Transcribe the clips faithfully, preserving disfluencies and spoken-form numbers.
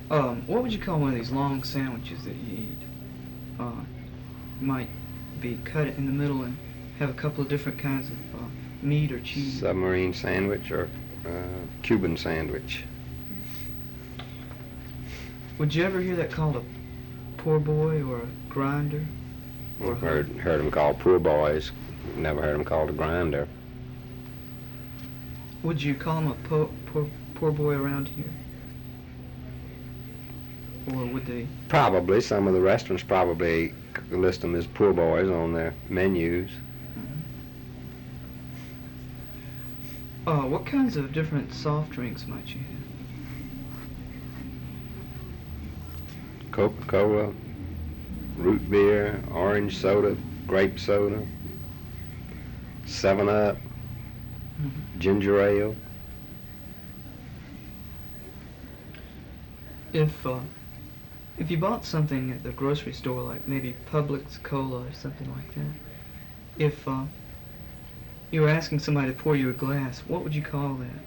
Um, what would you call one of these long sandwiches that you eat? Uh, might be cut in the middle and have a couple of different kinds of uh, meat or cheese. Submarine sandwich or uh, Cuban sandwich. Would you ever hear that called a poor boy or a grinder? Or I've heard, heard them called poor boys. Never heard them called a grinder. Would you call him a po poor, poor boy around here? Or would they? Probably. Some of the restaurants probably list them as poor boys on their menus. Uh, what kinds of different soft drinks might you have? Coca-Cola, root beer, orange soda, grape soda, seven up, Mm-hmm. ginger ale. If uh, if you bought something at the grocery store, like maybe Publix Cola or something like that, if uh, you were asking somebody to pour you a glass, what would you call that?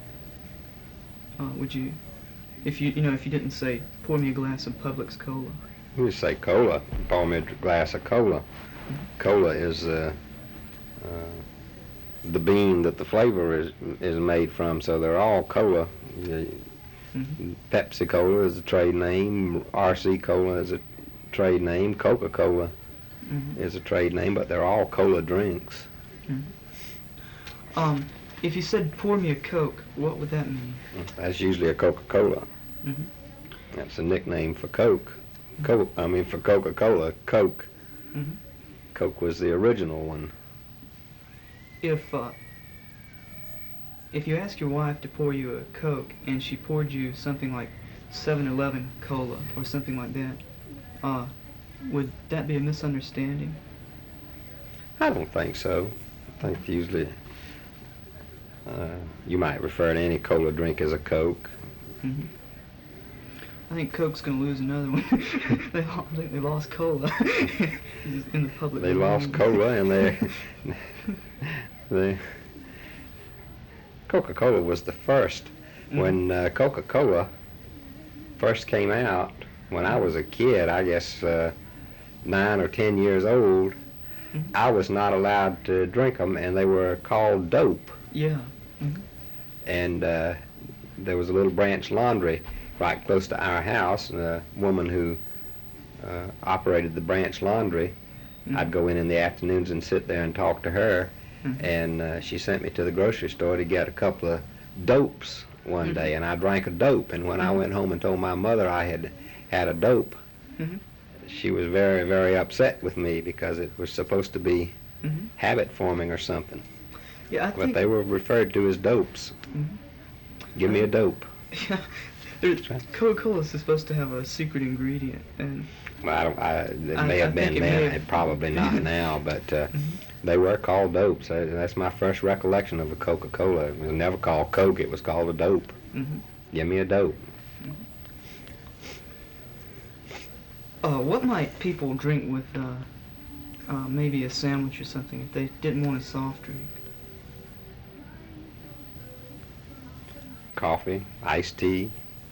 Uh, would you, if you you know if you didn't say pour me a glass of Publix Cola? You say cola. Pour me a glass of cola. Cola is uh, uh, the bean that the flavor is is made from, so they're all cola. Mm-hmm. Pepsi Cola is a trade name. R C Cola is a trade name. Coca-Cola Mm-hmm. is a trade name, but they're all cola drinks. Mm-hmm. Um, if you said pour me a Coke, what would that mean? That's usually a Coca-Cola. Mm-hmm. That's a nickname for Coke. Coke. I mean, for Coca-Cola, Coke. Mm-hmm. Coke was the original one. If uh, if you asked your wife to pour you a Coke and she poured you something like seven eleven Cola or something like that, uh, would that be a misunderstanding? I don't think so. I think usually uh, you might refer to any cola drink as a Coke. Mm-hmm. I think Coke's gonna lose another one. they, I think they lost Cola in the public. They domain. lost cola and they they Coca-Cola was the first. Mm-hmm. When uh, Coca-Cola first came out, when I was a kid, I guess uh, nine or ten years old, mm-hmm. I was not allowed to drink them, and they were called dope. Yeah. Mm-hmm. And uh, there was a little branch laundry right close to our house, and a woman who uh, operated the branch laundry. Mm-hmm. I'd go in in the afternoons and sit there and talk to her, mm-hmm. and uh, she sent me to the grocery store to get a couple of dopes one mm-hmm. day, and I drank a dope, and when mm-hmm. I went home and told my mother I had had a dope, mm-hmm. she was very, very upset with me because it was supposed to be mm-hmm. habit forming or something. Yeah, I But think they were referred to as dopes. Mm-hmm. Give me a dope. Yeah, there- Coca-Cola is supposed to have a secret ingredient, and Well, I don't, I, it I- may I have been think it may then, have- and probably not now, but uh, Mhm. they were called dopes. Uh, That's my first recollection of a Coca-Cola. It was never called Coke, it was called a dope. Mm-hmm. Give me a dope. Uh, what might people drink with uh, uh, maybe a sandwich or something if they didn't want a soft drink? Coffee, iced tea,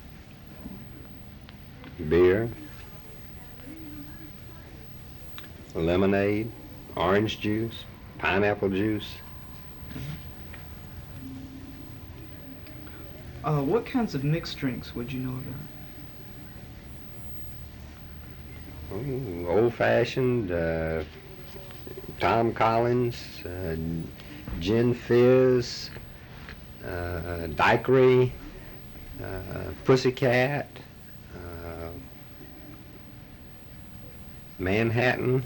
beer, lemonade, orange juice, pineapple juice. Uh, what kinds of mixed drinks would you know about? Ooh, old-fashioned, uh, Tom Collins, uh, gin fizz, uh, daiquiri, uh, pussycat, uh, Manhattan,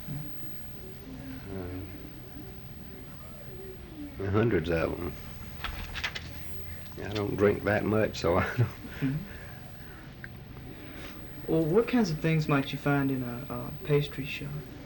uh, hundreds of them. I don't drink that much, so I don't. Mm-hmm. Well, what kinds of things might you find in a, a pastry shop?